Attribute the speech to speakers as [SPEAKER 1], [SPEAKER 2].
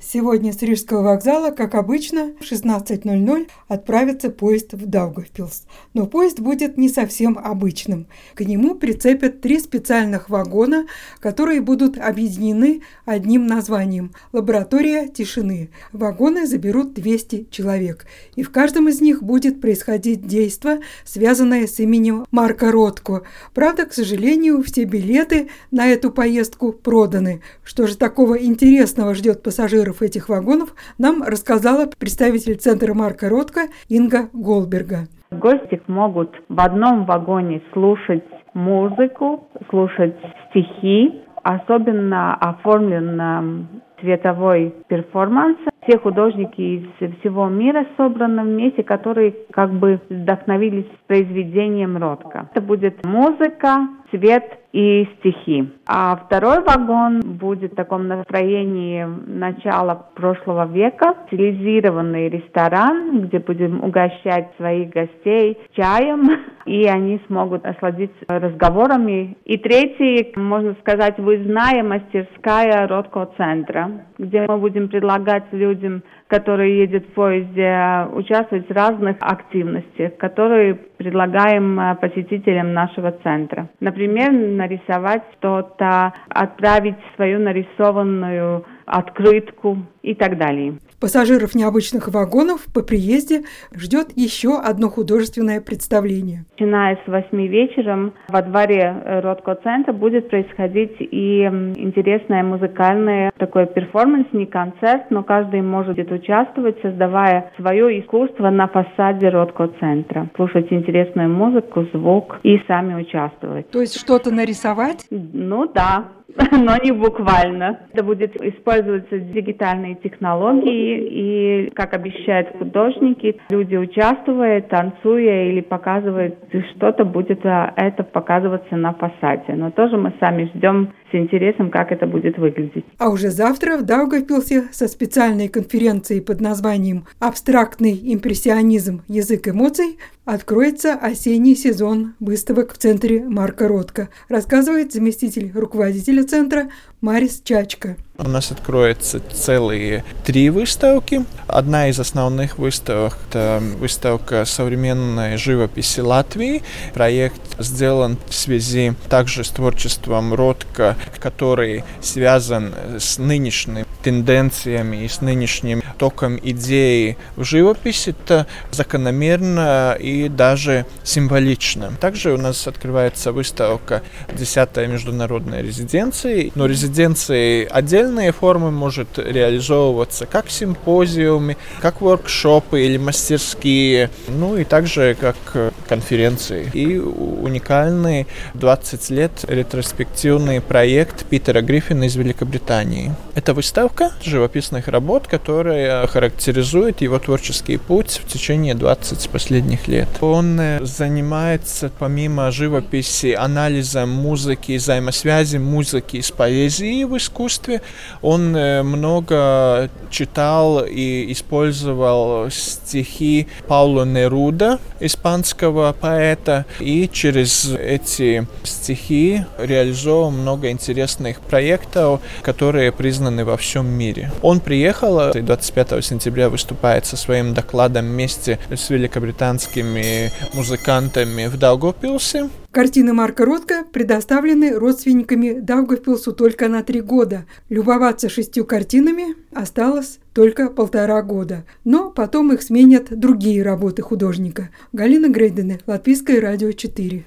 [SPEAKER 1] Сегодня с Рижского вокзала, как обычно, в 16:00 отправится поезд в Даугавпилс. Но поезд будет не совсем обычным. К нему прицепят 3 специальных вагона, которые будут объединены одним названием – «Лаборатория тишины». Вагоны заберут 200 человек. И в каждом из них будет происходить действо, связанное с именем Марка Ротко. Правда, к сожалению, все билеты на эту поездку проданы. Что же такого интересного ждет пассажиров этих вагонов, нам рассказала представитель центра Марка Ротко Инга Голберга.
[SPEAKER 2] Гости могут в одном вагоне слушать музыку, слушать стихи, особенно оформлен цветовой перформанс. Все художники из всего мира собраны вместе, которые как бы вдохновились произведением Ротко. Это будет музыка, цвет и стихи. А второй вагон будет в таком настроении начала прошлого века. Стилизированный ресторан, где будем угощать своих гостей чаем, и они смогут насладиться разговорами. И третий, можно сказать, выездная мастерская Ротко-центра, где мы будем предлагать людям, которые едут в поезде, участвовать в разных активностях, которые предлагаем посетителям нашего центра. Например, нарисовать что-то, отправить свою нарисованную открытку и так далее.
[SPEAKER 1] Пассажиров необычных вагонов по приезде ждет еще одно художественное представление.
[SPEAKER 2] Начиная с 8 вечера во дворе Ротко-центра будет происходить и интересное музыкальное такой перформанс, не концерт, но каждый может участвовать, создавая свое искусство на фасаде Ротко-центра, слушать интересную музыку, звук и сами участвовать.
[SPEAKER 1] То есть что-то нарисовать?
[SPEAKER 2] Ну да. Но не буквально. Это будет использоваться дигитальные технологии, и, как обещают художники, люди, участвуя, танцуя или показывая что-то, будет это показываться на фасаде. Но тоже мы сами ждем с интересом, как это будет выглядеть.
[SPEAKER 1] А уже завтра в Даугавпилсе со специальной конференцией под названием «Абстрактный импрессионизм. Язык эмоций» откроется осенний сезон выставок в центре Марка Ротко, рассказывает заместитель руководителя центра Марис Чачка.
[SPEAKER 3] У нас откроется целые 3 выставки. Одна из основных выставок – это выставка современной живописи Латвии. Проект сделан в связи также с творчеством Ротко, который связан с нынешними тенденциями и с нынешним током идеи в живописи. Это закономерно и даже символично. Также у нас открывается выставка 10-й международной резиденции. Но резиденции отдельные формы может реализовываться как симпозиумы, как воркшопы или мастерские, ну и также как конференции. И уникальный 20 лет ретроспективный проект Питера Гриффина из Великобритании. Это выставка живописных работ, которая характеризует его творческий путь в течение 20 последних лет. Он занимается помимо живописи анализом музыки, взаимосвязи музыки с поэзией в искусстве. Он много читал и использовал стихи Пауло Неруда, испанского поэта, и через эти стихи реализовал много интересных проектов, которые признаны во всем мире. Он приехал и 25 сентября выступает со своим докладом вместе с великобританскими музыкантами в Даугавпилсе.
[SPEAKER 1] Картины Марка Ротко предоставлены родственниками Даугавпилсу только на 3 года. Любоваться 6 картинами осталось только 1,5 года. Но потом их сменят другие работы художника. Галина Грейдене, Латвийское радио 4.